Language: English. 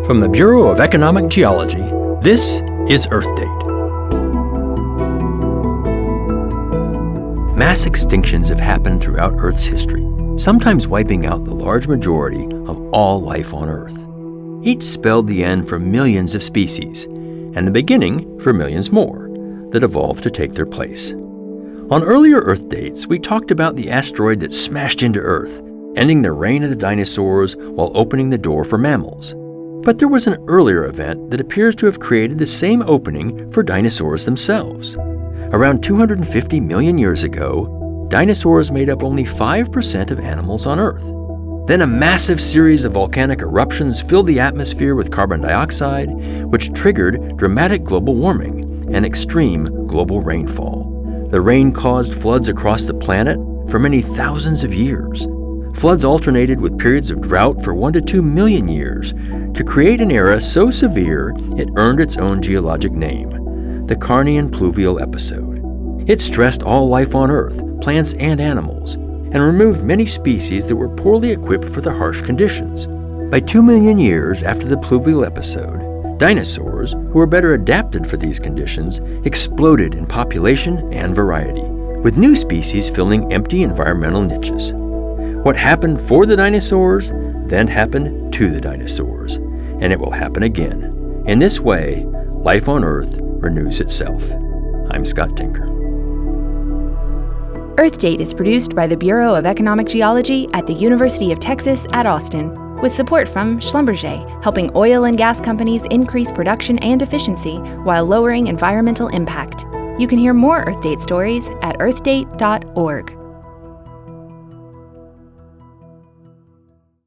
From the Bureau of Economic Geology, this is Earth Date. Mass extinctions have happened throughout Earth's history, sometimes wiping out the large majority of all life on Earth. Each spelled the end for millions of species, and the beginning for millions more that evolved to take their place. On earlier Earth dates, we talked about the asteroid that smashed into Earth, ending the reign of the dinosaurs while opening the door for mammals. But there was an earlier event that appears to have created the same opening for dinosaurs themselves. Around 250 million years ago, dinosaurs made up only 5% of animals on Earth. Then a massive series of volcanic eruptions filled the atmosphere with carbon dioxide, which triggered dramatic global warming and extreme global rainfall. The rain caused floods across the planet for many thousands of years. Floods alternated with periods of drought for 1 to 2 million years to create an era so severe it earned its own geologic name, the Carnian Pluvial Episode. It stressed all life on Earth, plants and animals, and removed many species that were poorly equipped for the harsh conditions. By 2 million years after the Pluvial Episode, dinosaurs, who were better adapted for these conditions, exploded in population and variety, with new species filling empty environmental niches. What happened for the dinosaurs then happened to the dinosaurs, and it will happen again. In this way, life on Earth renews itself. I'm Scott Tinker. Earth Date is produced by the Bureau of Economic Geology at the University of Texas at Austin, with support from Schlumberger, helping oil and gas companies increase production and efficiency while lowering environmental impact. You can hear more Earth Date stories at earthdate.org.